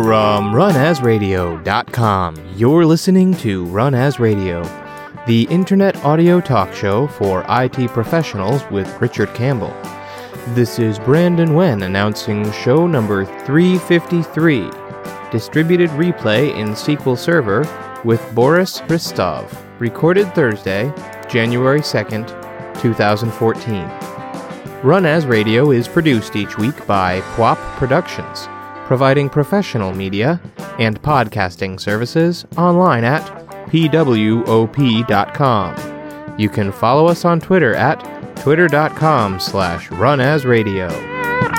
From runasradio.com, you're listening to Run As Radio, the internet audio talk show for IT professionals with Richard Campbell. This is Brandon Wen announcing show number 353, Distributed Replay in SQL Server with Boris Hristov, recorded Thursday, January 2nd, 2014. Run As Radio is produced each week by PWOP Productions, providing professional media and podcasting services online at pwop.com. You can follow us on Twitter at twitter.com/runasradio.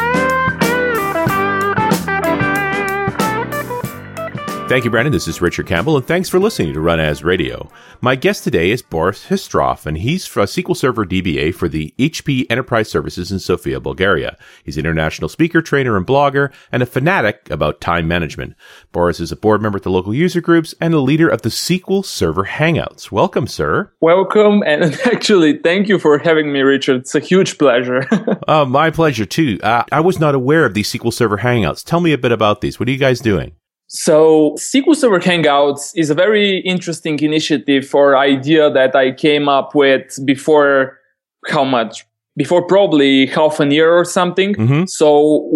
Thank you, Brandon. This is Richard Campbell, and thanks for listening to Run As Radio. My guest today is Boris Hristov, and he's a SQL Server DBA for the HP Enterprise Services in Sofia, Bulgaria. He's an international speaker, trainer, and blogger, and a fanatic about time management. Boris is a board member at the local user groups and a leader of the SQL Server Hangouts. Welcome, sir. Welcome, and actually, thank you for having me, Richard. It's a huge pleasure. My pleasure, too. I was not aware of these SQL Server Hangouts. Tell me a bit about these. What are you guys doing? So SQL Server Hangouts is a very interesting initiative or idea that I came up with before probably half a year or something. Mm-hmm. So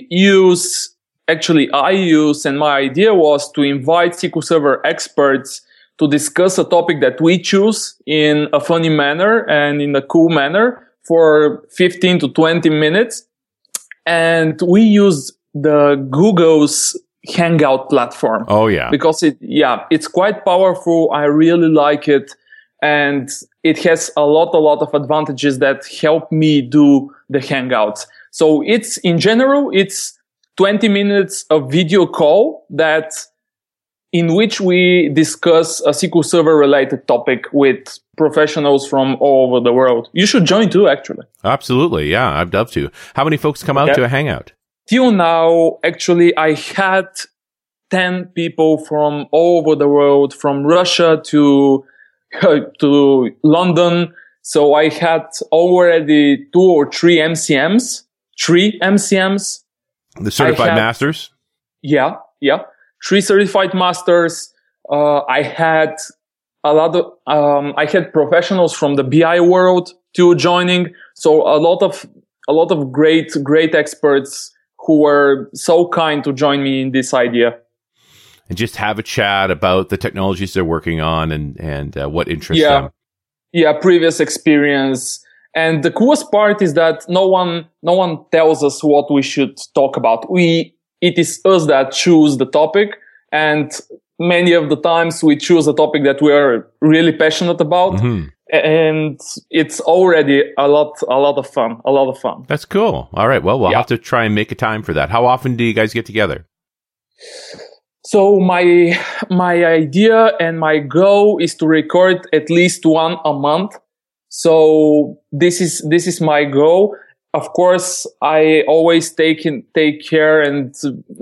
I use, and my idea was to invite SQL Server experts to discuss a topic that we choose in a funny manner and in a cool manner for 15 to 20 minutes. And we use the Google's Hangout platform. Oh, yeah. Because it's quite powerful. I really like it. And it has a lot of advantages that help me do the Hangouts. So in general, it's 20 minutes of video call in which we discuss a SQL Server related topic with professionals from all over the world. You should join too, actually. Absolutely. Yeah, I'd love to. How many folks come out to a Hangout? Till now, actually, I had 10 people from all over the world, from Russia to London. So I had already 2 or 3 MCMs. 3 MCMs. The certified masters? Yeah. 3 certified masters. I had I had professionals from the BI world too joining. So a lot of great experts who were so kind to join me in this idea. And just have a chat about the technologies they're working on and what interests them. Yeah, previous experience. And the coolest part is that no one tells us what we should talk about. It is us that choose the topic, and many of the times we choose a topic that we are really passionate about. Mm-hmm. And it's already a lot of fun. That's cool. All right. Well, we'll have to try and make a time for that. How often do you guys get together? So my idea and my goal is to record at least one a month. So this is my goal. Of course, I always take care and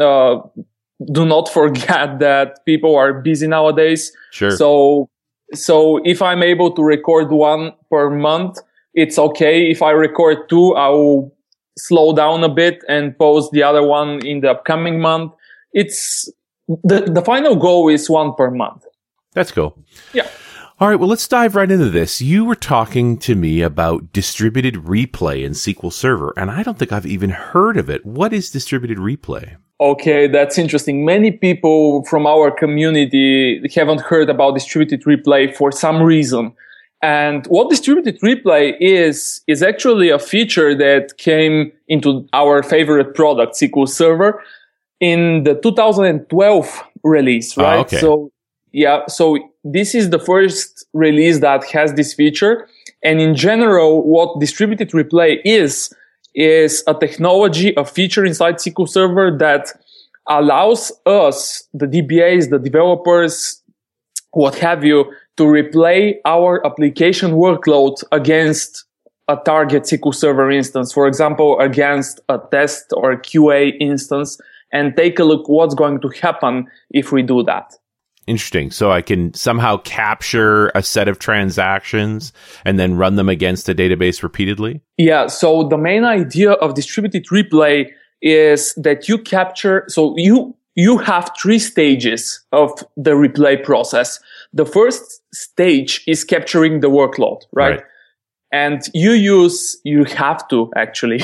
do not forget that people are busy nowadays. Sure. So if I'm able to record one per month, it's okay. If I record 2, I will slow down a bit and post the other one in the upcoming month. It's the final goal is 1 per month. That's cool. Yeah. All right. Well, let's dive right into this. You were talking to me about distributed replay in SQL Server, and I don't think I've even heard of it. What is distributed replay? Okay, that's interesting. Many people from our community haven't heard about distributed replay for some reason. And what distributed replay is actually a feature that came into our favorite product, SQL Server, in the 2012 release, right? Okay. So this is the first release that has this feature. And in general, what distributed replay is a technology, a feature inside SQL Server that allows us, the DBAs, the developers, what have you, to replay our application workload against a target SQL Server instance, for example, against a test or a QA instance, and take a look what's going to happen if we do that. Interesting. So I can somehow capture a set of transactions and then run them against a database repeatedly? Yeah. So the main idea of distributed replay is that you capture, so you you have 3 stages of the replay process. The first stage is capturing the workload, right? And you have to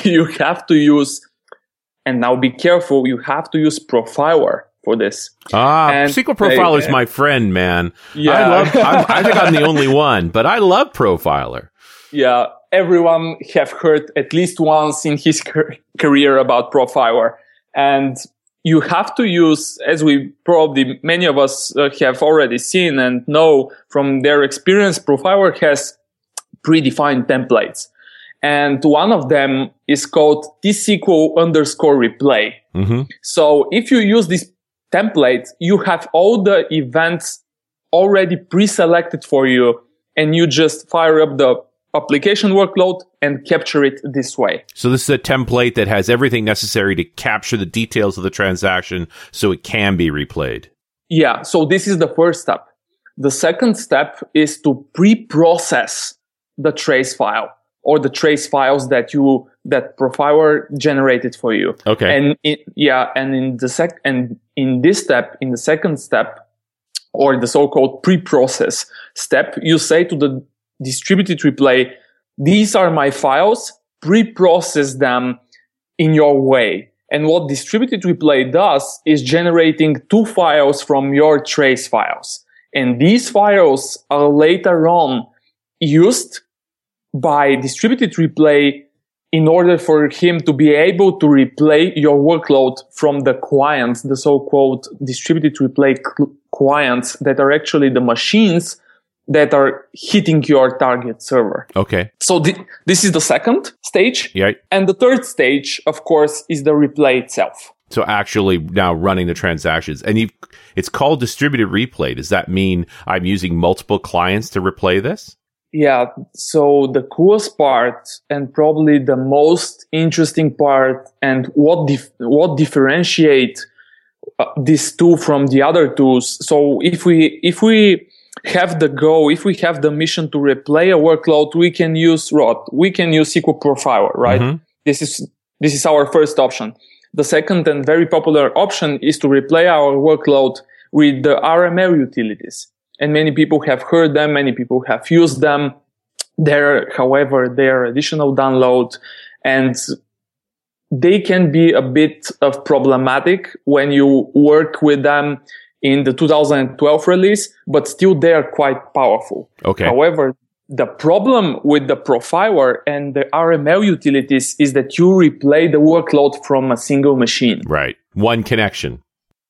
use, and now be careful, you have to use Profiler for this. SQL Profiler is my friend, man. Yeah. I think I'm the only one, but I love Profiler. Yeah. Everyone have heard at least once in his career about Profiler. And you have to use, as many of us have already seen and know from their experience, Profiler has predefined templates. And one of them is called tsql_replay. Mm-hmm. So if you use this template, you have all the events already pre-selected for you, and you just fire up the application workload and capture it this way. So this is a template that has everything necessary to capture the details of the transaction so it can be replayed. Yeah, so this is the first step. The second step is to pre-process the trace file or the trace files that Profiler generated for you. Okay. And in this step, in the second step, or the so-called pre-process step, you say to the distributed replay, these are my files, pre-process them in your way. And what distributed replay does is generating 2 files from your trace files. And these files are later on used by distributed replay in order for him to be able to replay your workload from the clients, the so-called distributed replay clients that are actually the machines that are hitting your target server. Okay. So this is the second stage. Yeah. And the third stage, of course, is the replay itself. So actually now running the transactions. And it's called distributed replay. Does that mean I'm using multiple clients to replay this? Yeah. So the coolest part, and probably the most interesting part, and what differentiate this tool from the other tools. So if we have the mission to replay a workload, we can use SQL Profiler, right? Mm-hmm. This is our first option. The second and very popular option is to replay our workload with the RML utilities. And many people have heard them, many people have used them. However, they're additional download, and they can be a bit of problematic when you work with them in the 2012 release, but still they are quite powerful. Okay. However, the problem with the Profiler and the RML utilities is that you replay the workload from a single machine. Right. One connection.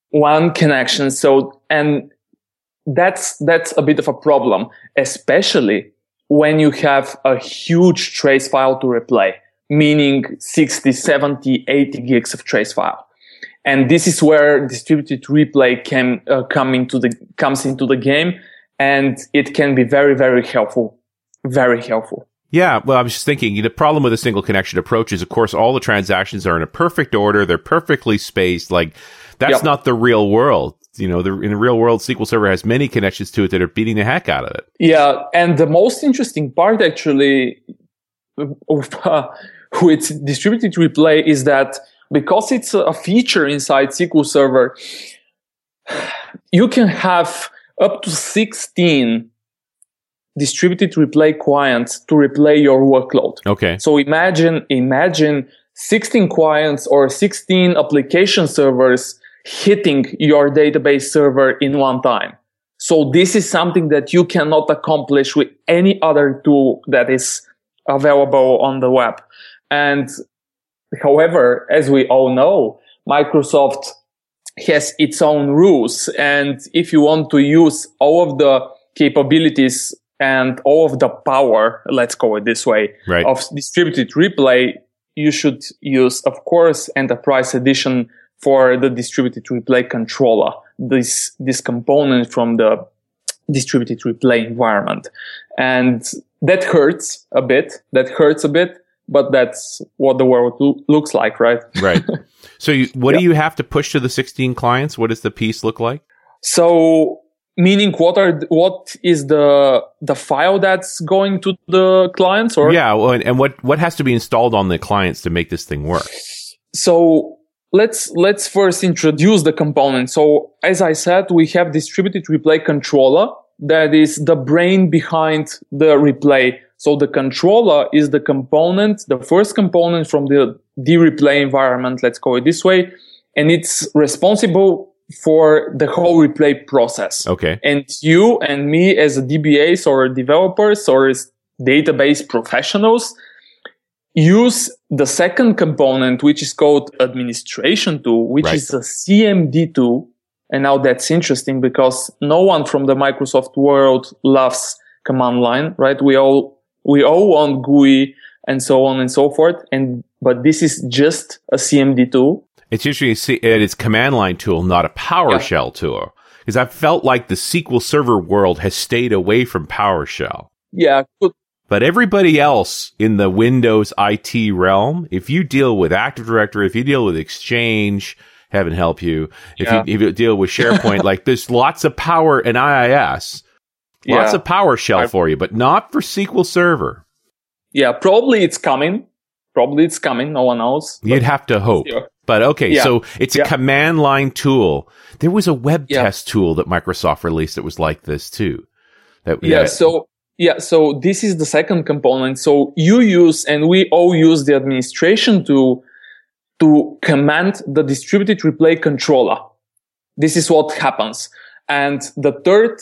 So, and that's a bit of a problem, especially when you have a huge trace file to replay, meaning 60, 70, 80 gigs of trace file. And this is where distributed replay comes into the game, and it can be very, very helpful. Very helpful. Yeah, well, I was just thinking, the problem with a single connection approach is, of course, all the transactions are in a perfect order. They're perfectly spaced. Like, that's not the real world. In the real world, SQL Server has many connections to it that are beating the heck out of it. Yeah, and the most interesting part, actually, with distributed replay is that because it's a feature inside SQL Server, you can have up to 16 distributed replay clients to replay your workload. Okay. So imagine 16 clients or 16 application servers hitting your database server in one time. So this is something that you cannot accomplish with any other tool that is available on the web. And however, as we all know, Microsoft has its own rules. And if you want to use all of the capabilities and all of the power, let's call it this way, right, of distributed replay, you should use, of course, Enterprise Edition for the distributed replay controller, this component from the distributed replay environment. And that hurts a bit, but that's what the world looks like, right? Right. So what do you have to push to the 16 clients? What does the piece look like? So, meaning what is the file that's going to the clients? Or yeah, well, and what has to be installed on the clients to make this thing work? So let's first introduce the component. So as I said, we have distributed replay controller that is the brain behind the replay. So the controller is the component, the first component from the dReplay environment, let's call it this way, and it's responsible for the whole replay process. Okay. And you and me as a DBAs or developers or as database professionals use the second component, which is called administration tool, which is a CMD tool. And now that's interesting because no one from the Microsoft world loves command line, right? We all want GUI and so on and so forth. But this is just a CMD tool. It's interesting to see it's command line tool, not a PowerShell tool. Because I felt like the SQL Server world has stayed away from PowerShell. Yeah. But everybody else in the Windows IT realm, if you deal with Active Directory, if you deal with Exchange, heaven help you, if you deal with SharePoint, like there's lots of power in IIS, lots of PowerShell for you, but not for SQL Server. Yeah, probably it's coming. No one knows. You'd have to hope. Yeah. But okay, so it's a command line tool. There was a web test tool that Microsoft released that was like this too. So this is the second component. So you use, and we all use the administration tool to command the distributed replay controller. This is what happens. And the third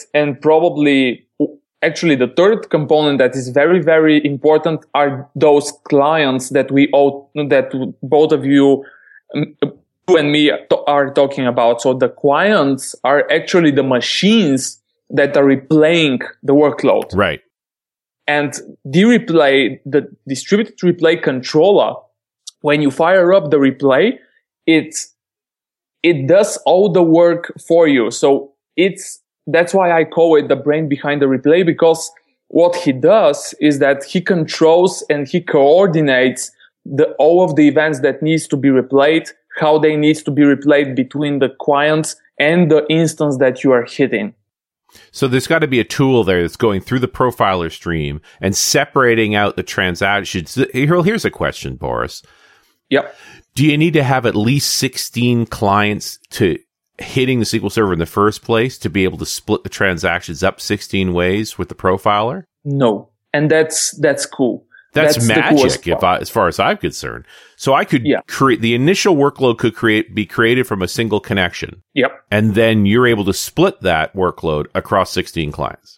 the third component that is very, very important are those clients that both of you and me are talking about. So the clients are actually the machines that are replaying the workload. Right. And dReplay, the distributed replay controller, when you fire up the replay, it does all the work for you. So that's why I call it the brain behind the replay, because what he does is that he controls and he coordinates all of the events that needs to be replayed, how they need to be replayed between the clients and the instance that you are hitting. So there's got to be a tool there that's going through the profiler stream and separating out the transactions. Here's a question, Boris. Yep. Do you need to have at least 16 clients to hitting the SQL Server in the first place to be able to split the transactions up 16 ways with the profiler? No. And that's cool. That's magic, as far as I'm concerned. So I could create the initial workload be created from a single connection. Yep. And then you're able to split that workload across 16 clients.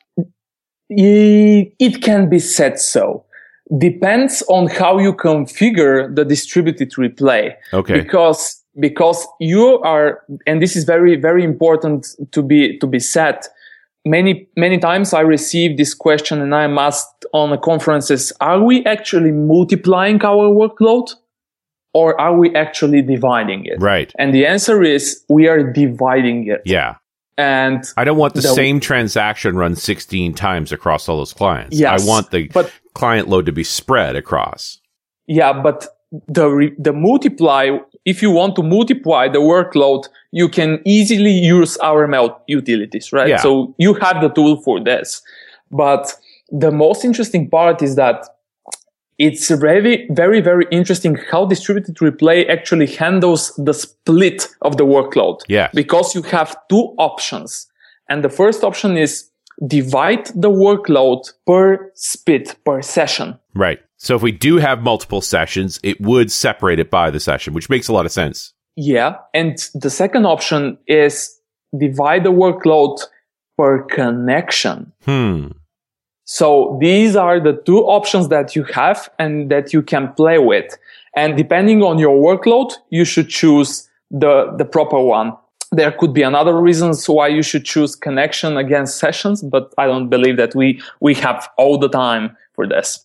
It can be said so. Depends on how you configure the distributed replay. Okay. Because you are, and this is very, very important to be said. Many times I receive this question and I'm asked on the conferences, are we actually multiplying our workload or are we actually dividing it? Right. And the answer is we are dividing it. Yeah. And I don't want the same transaction run 16 times across all those clients. Yes, I want the client load to be spread across. Yeah, but the multiply, if you want to multiply the workload, you can easily use our mail utilities, right? Yeah. So you have the tool for this. But the most interesting part is that it's very, very, very interesting how distributed replay actually handles the split of the workload. Yeah. Because you have two options. And the first option is divide the workload per session. Right. So if we do have multiple sessions, it would separate it by the session, which makes a lot of sense. Yeah. And the second option is divide the workload per connection. So these are the two options that you have and that you can play with. And depending on your workload, you should choose the proper one. There could be another reasons why you should choose connection against sessions, but I don't believe that we have all the time for this.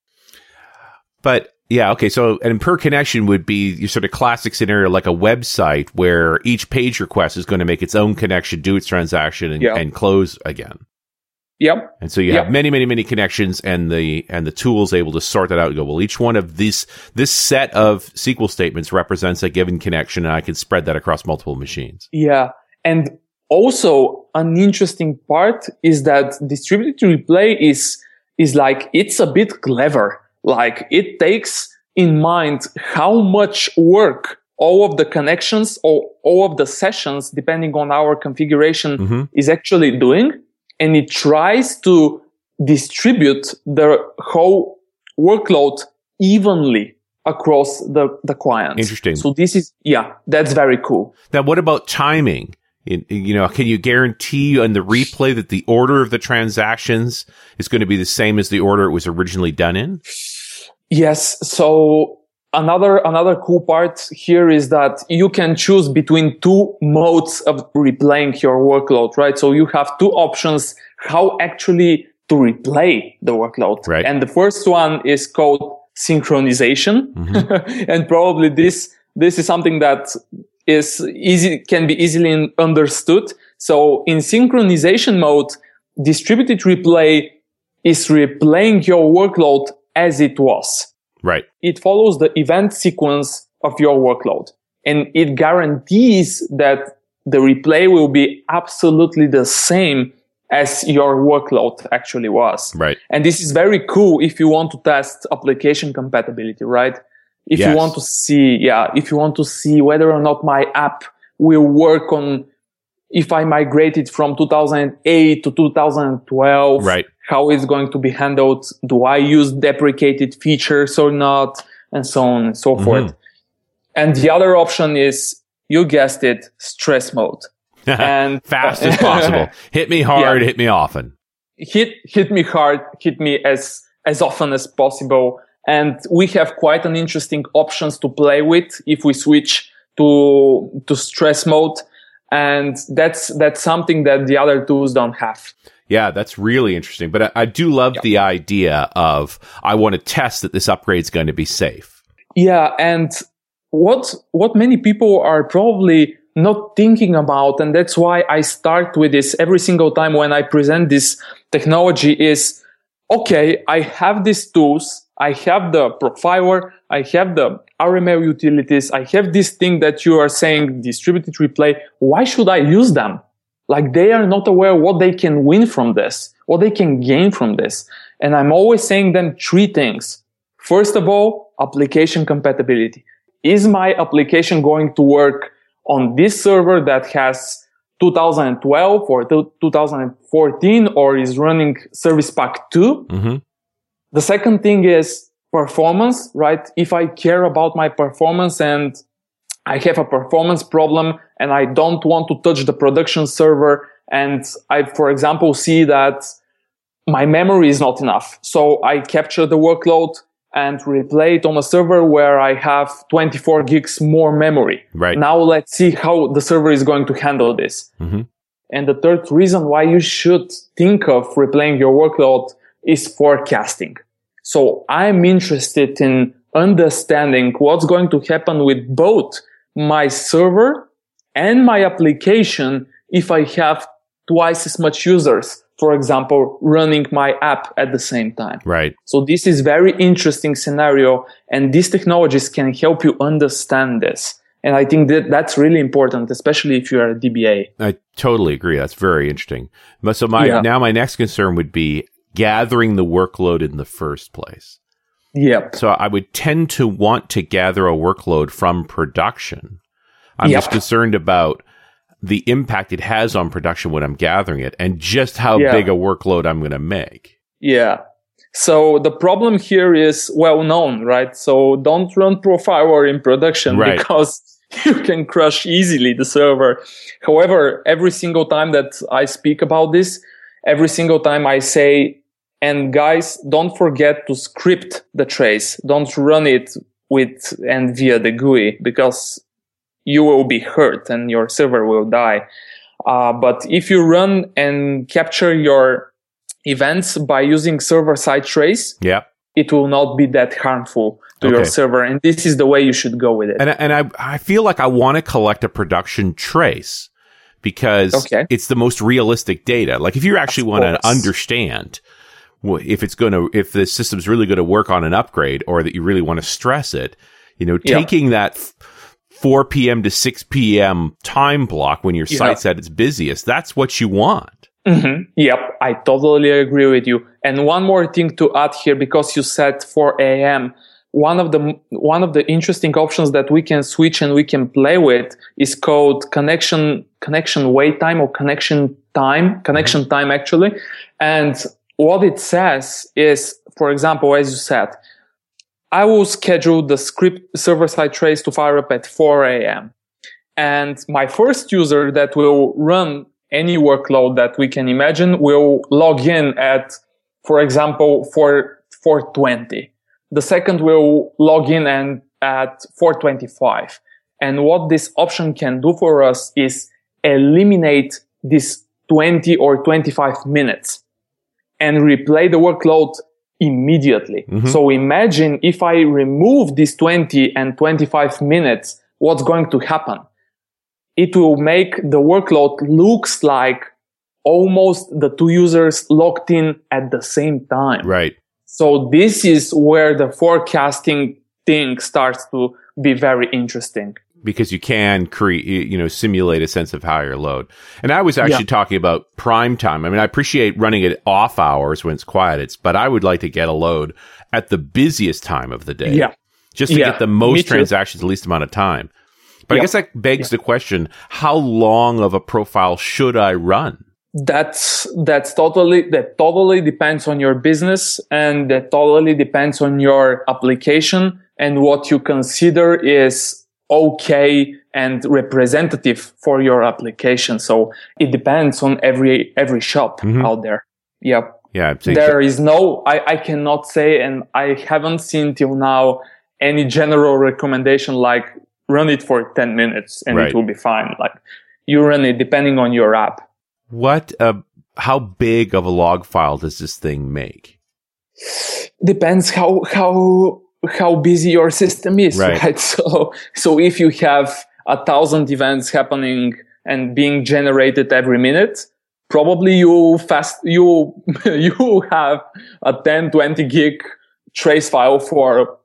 But yeah, okay. So, and per connection would be your sort of classic scenario, like a website where each page request is going to make its own connection, do its transaction, and close again. Yep. And so you have many, many, many connections, and the tool is able to sort that out and go, well, each one of this set of SQL statements represents a given connection, and I can spread that across multiple machines. Yeah. And also an interesting part is that distributed replay is like, it's a bit clever. Like it takes in mind how much work all of the connections or all of the sessions, depending on our configuration, is actually doing. And it tries to distribute the whole workload evenly across the clients. Interesting. So this is, that's very cool. Now, what about timing? Can you guarantee on the replay that the order of the transactions is going to be the same as the order it was originally done in? Yes. So another cool part here is that you can choose between two modes of replaying your workload, right? So you have two options how actually to replay the workload. Right. And the first one is called synchronization. And probably this is something that can be easily understood. So in synchronization mode, distributed replay is replaying your workload as it was. Right. It follows the event sequence of your workload, and it guarantees that the replay will be absolutely the same as your workload actually was. Right. And this is very cool if you want to test application compatibility, right? If you want to see whether or not my app will work on, if I migrated from 2008 to 2012, right, how it's going to be handled. Do I use deprecated features or not? And so on and so forth. And the other option is, you guessed it, stress mode. And fast as possible. Hit me hard, hit me often. Hit me hard, hit me as often as possible. And we have quite an interesting options to play with if we switch to stress mode. And that's something that the other tools don't have. Yeah, that's really interesting. But I do love the idea of, I want to test that this upgrade is going to be safe. Yeah. And what many people are probably not thinking about, and that's why I start with this every single time when I present this technology, is, okay, I have these tools. I have the profiler, I have the RML utilities, I have this thing that you are saying, distributed replay. Why should I use them? Like, they are not aware what they can win from this, what they can gain from this. And I'm always saying them three things. First of all, application compatibility. Is my application going to work on this server that has 2012 or 2014 or is running Service Pack 2? The second thing is performance, right? If I care about my performance and I have a performance problem and I don't want to touch the production server, and I, for example, see that my memory is not enough. So I capture the workload and replay it on a server where I have 24 gigs more memory. Right. Now let's see how the server is going to handle this. And the third reason why you should think of replaying your workload is forecasting. So I'm interested in understanding what's going to happen with both my server and my application if I have twice as much users, for example, running my app at the same time. Right. So this is very interesting scenario, and these technologies can help you understand this. And I think that's really important, especially if you're a DBA. I totally agree. That's very interesting. So now my next concern would be gathering the workload in the first place. Yep. So I would tend to want to gather a workload from production. I'm just concerned about the impact it has on production when I'm gathering it and just how big a workload I'm going to make. Yeah. So the problem here is well known, right? So don't run Profiler in production because you can crush easily the server. However, every single time that I speak about this, every single time I say, and guys, don't forget to script the trace. Don't run it with and via the GUI, because you will be hurt and your server will die. But if you run and capture your events by using server-side trace, it will not be that harmful to your server. And this is the way you should go with it. And I feel like I want to collect a production trace because it's the most realistic data. Like, if you actually want to understand if the system's really going to work on an upgrade, or that you really want to stress it, taking that 4 p.m. to 6 p.m. time block when your site's at its busiest, that's what you want. Yep, I totally agree with you. And one more thing to add here, because you said 4 a.m., one of the interesting options that we can switch and we can play with is called connection wait time or connection time actually. And what it says is, for example, as you said, I will schedule the script server-side trace to fire up at 4 a.m. And my first user that will run any workload that we can imagine will log in at, for example, 4:20. The second will log in and at 4:25. And what this option can do for us is eliminate this 20 or 25 minutes and replay the workload immediately. Mm-hmm. So imagine if I remove these 20 and 25 minutes, what's going to happen? It will make the workload looks like almost the two users logged in at the same time. Right. So this is where the forecasting thing starts to be very interesting. Because you can create, simulate a sense of higher load. And I was actually talking about prime time. I mean, I appreciate running it off hours when it's quiet, but I would like to get a load at the busiest time of the day. Yeah. Just to get the most transactions, the least amount of time. But I guess that begs the question, how long of a profile should I run? That totally depends on your business, and that totally depends on your application and what you consider is okay and representative for your application. So it depends on every shop out there. Yep. Yeah. There is I cannot say, and I haven't seen till now any general recommendation like run it for 10 minutes and it will be fine. Like you run it depending on your app. How big of a log file does this thing make? Depends how busy your system is, right? So if you have 1,000 events happening and being generated every minute, probably you have a 10, 20 gig trace file for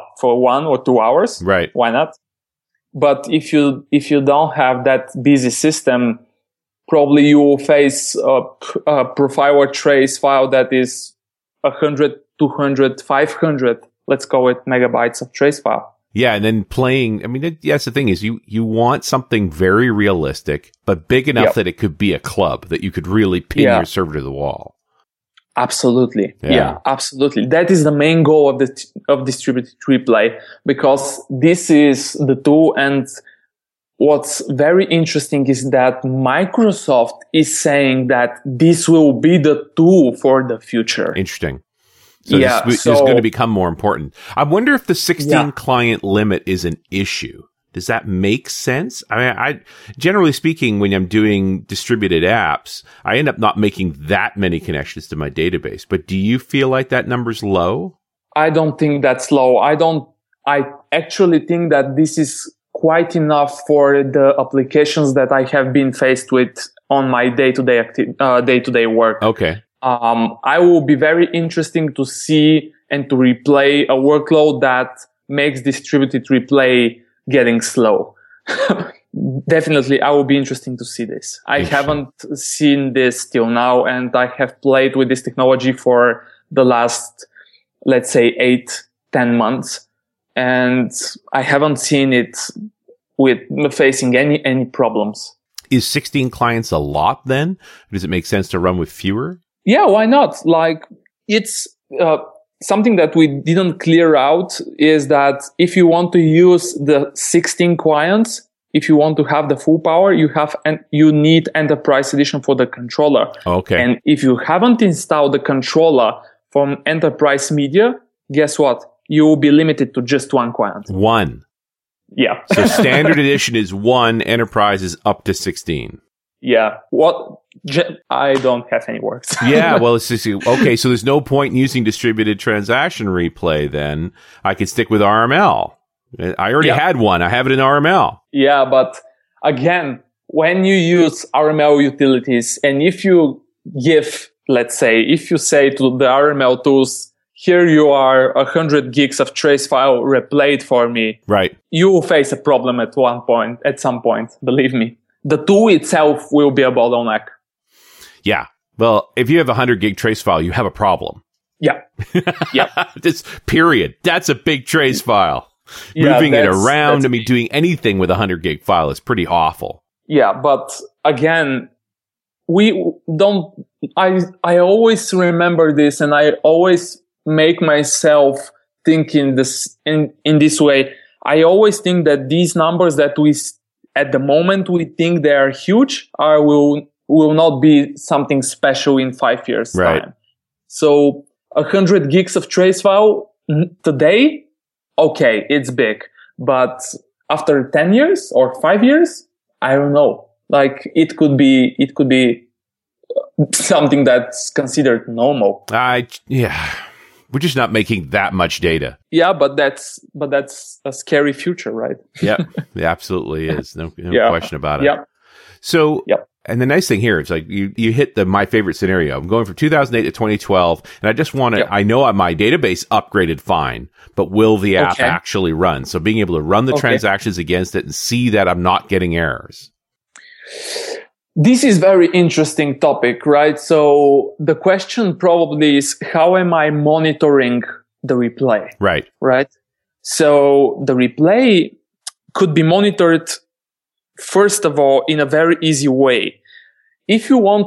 1 or 2 hours. Right. Why not? But if you don't have that busy system, probably you will face a profile or trace file that is 100, 200, 500, let's call it megabytes of trace file. Yeah, and then that's the thing is you want something very realistic, but big enough that it could be a club, that you could really pin your server to the wall. Absolutely. Yeah, absolutely. That is the main goal of distributed replay, because this is the tool. And what's very interesting is that Microsoft is saying that this will be the tool for the future. Interesting. So this is going to become more important. I wonder if the 16 client limit is an issue. Does that make sense? I mean, generally speaking, when I'm doing distributed apps, I end up not making that many connections to my database. But do you feel like that number's low? I don't think that's low. I actually think that this is quite enough for the applications that I have been faced with on my day-to-day work. Okay. I will be very interesting to see and to replay a workload that makes distributed replay getting slow. Definitely, I will be interesting to see this. I haven't seen this till now, and I have played with this technology for the last, let's say, 8-10 months, and I haven't seen it with facing any problems. Is 16 clients a lot then? Does it make sense to run with fewer? Yeah, why not? Like, it's something that we didn't clear out is that if you want to use the 16 clients, if you want to have the full power, you need Enterprise Edition for the controller. Okay. And if you haven't installed the controller from Enterprise Media, guess what? You will be limited to just one client. One. Yeah. So standard edition is 1, Enterprise is up to 16. Yeah. I don't have any words. Yeah. Well, it's just, okay. So there's no point in using distributed transaction replay then. I could stick with RML. I already had one. I have it in RML. Yeah. But again, when you use RML utilities, and if you say to the RML tools, here you are 100 gigs of trace file replayed for me. Right. You will face a problem at some point, believe me. The tool itself will be a bottleneck. Yeah. Well, if you have 100 gig trace file, you have a problem. Yeah. Yeah. Just period. That's a big trace file. Yeah, Moving it around, doing anything with a 100 gig file is pretty awful. Yeah, but again, I always remember this, and I always make myself think in this way. I always think that these numbers that at the moment we think they are huge will not be something special in 5 years time. So 100 gigs of trace file today, okay, it's big, but after 10 years or 5 years, I don't know. Like it could be something that's considered normal. We're just not making that much data. Yeah, but that's a scary future, right? Yeah, it absolutely is. No question about it. Yeah. So, and the nice thing here is like you hit my favorite scenario. I'm going from 2008 to 2012, and I just want to, I know my database upgraded fine, but will the app actually run? So being able to run the transactions against it and see that I'm not getting errors. This is very interesting topic, right? So the question probably is, how am I monitoring the replay? Right. Right. So the replay could be monitored, first of all, in a very easy way. If you want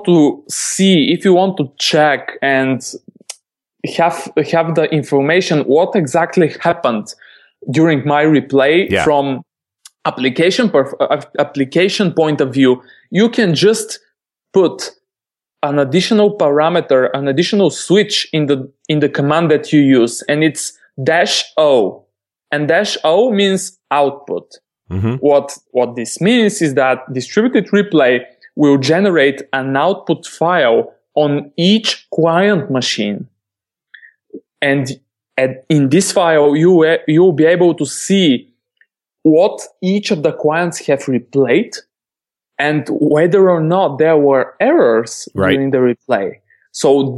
to check and have the information, what exactly happened during my replay from application point of view, you can just put an additional parameter, an additional switch in the command that you use, and it's -o, and -o means output. Mm-hmm. What this means is that distributed replay will generate an output file on each client machine, and in this file you'll be able to see what each of the clients have replayed and whether or not there were errors during the replay. So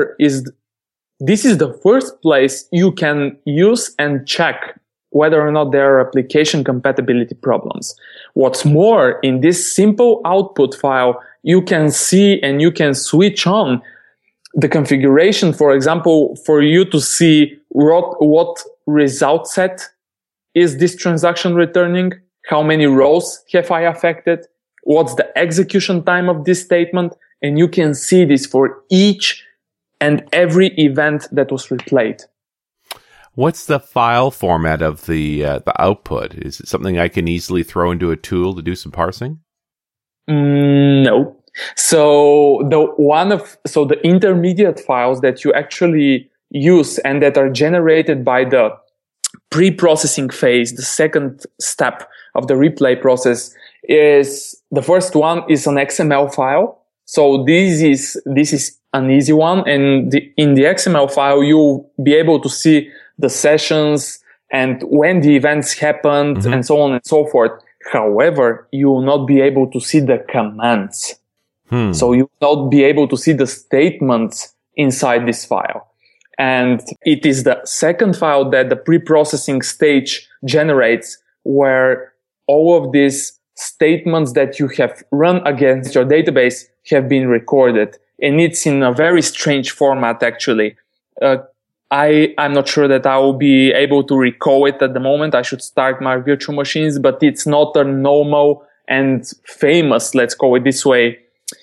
this is the first place you can use and check whether or not there are application compatibility problems. What's more, in this simple output file, you can see and you can switch on the configuration, for example, for you to see what result set is this transaction returning, how many rows have I affected, what's the execution time of this statement, and you can see this for each and every event that was replayed. What's the file format of the output? Is it something I can easily throw into a tool to do some parsing? No. So the intermediate files that you actually use and that are generated by the pre-processing phase, the second step of the replay process, is the first one is an XML file. So this is an easy one, and in the XML file you'll be able to see the sessions and when the events happened and so on and so forth. However, you will not be able to see the commands. So you will not be able to see the statements inside this file. And it is the second file that the pre-processing stage generates, where all of these statements that you have run against your database have been recorded. And it's in a very strange format, actually. I'm not sure that I will be able to recall it at the moment. I should start my virtual machines, but it's not a normal and famous, let's call it this way.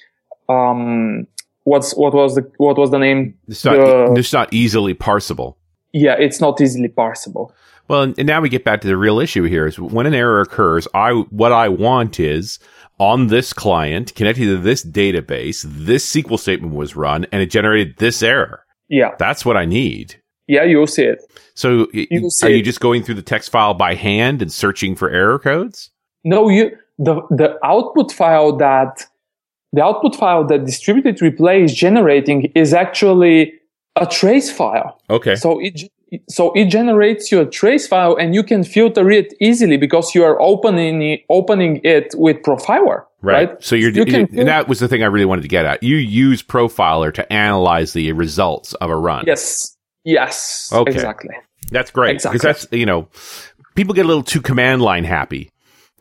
What was the name? It's not easily parsable. Yeah, it's not easily parsable. Well, and now we get back to the real issue here is when an error occurs, what I want is on this client connected to this database, this SQL statement was run and it generated this error. Yeah. That's what I need. Yeah, you'll see it. So are you just going through the text file by hand and searching for error codes? No, the output file that distributed replay is generating is actually a trace file. Okay. So it generates you a trace file, and you can filter it easily because you are opening it with Profiler. Right. So and that was the thing I really wanted to get at. You use Profiler to analyze the results of a run. Yes. Okay. Exactly. That's great. Exactly. Because that's, people get a little too command line happy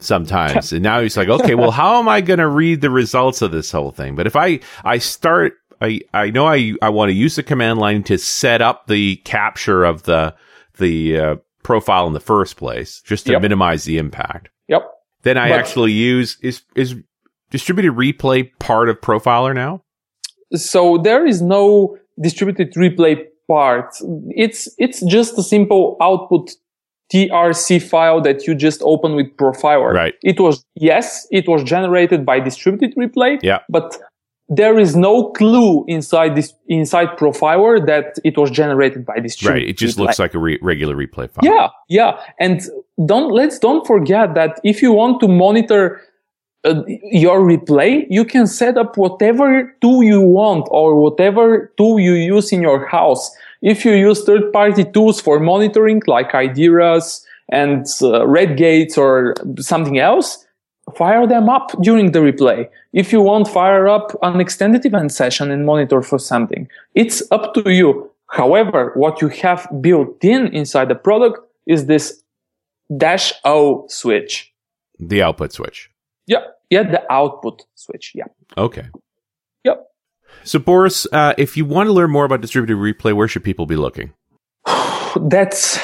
sometimes. And now he's like, okay, well, how am I going to read the results of this whole thing? But if I start I know I want to use the command line to set up the capture of the profile in the first place, just to minimize the impact. Yep. Then I actually use is distributed replay part of Profiler now? So there is no distributed replay part. It's just a simple output TRC file that you just open with Profiler. Right. It was generated by distributed replay. Yeah. But there is no clue inside Profiler that it was generated by distributed. Right. It just looks like a regular replay file. Yeah. And let's don't forget that if you want to monitor your replay, you can set up whatever tool you want or whatever tool you use in your house. If you use third-party tools for monitoring like Ideras and Redgates or something else, fire them up during the replay. If you want, fire up an extended event session and monitor for something. It's up to you. However, what you have built inside the product is this -O switch. The output switch. Yeah, the output switch. Yeah. Okay. Yep. So, Boris, if you want to learn more about distributed replay, where should people be looking? That's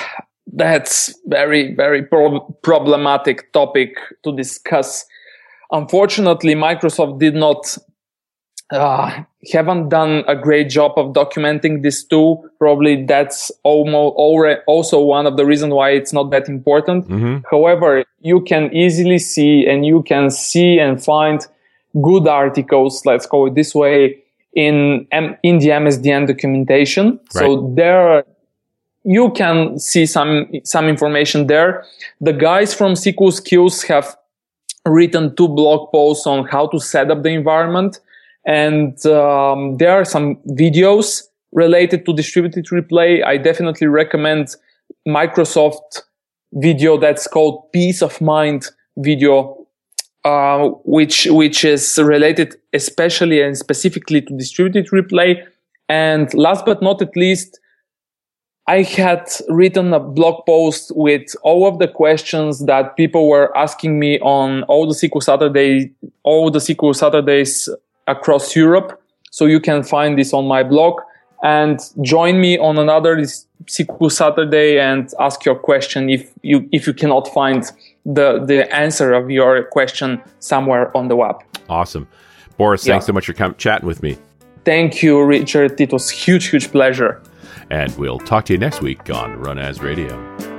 very, very problematic topic to discuss. Unfortunately, Microsoft did not haven't done a great job of documenting this tool. Probably that's also one of the reasons why it's not that important. Mm-hmm. However, you can easily see and find good articles, let's call it this way, in the MSDN documentation. Right. So there you can see some information there. The guys from SQL Skills have written 2 blog posts on how to set up the environment. And there are some videos related to distributed replay. I definitely recommend Microsoft video that's called Peace of Mind video, which is related especially and specifically to distributed replay. And last but not at least, I had written a blog post with all of the questions that people were asking me on all the SQL Saturdays across Europe. So you can find this on my blog and join me on another SQL Saturday and ask your question if you cannot find the answer of your question somewhere on the web. Awesome. Boris, thanks so much for chatting with me. Thank you, Richard. It was huge pleasure. And we'll talk to you next week on Run As Radio.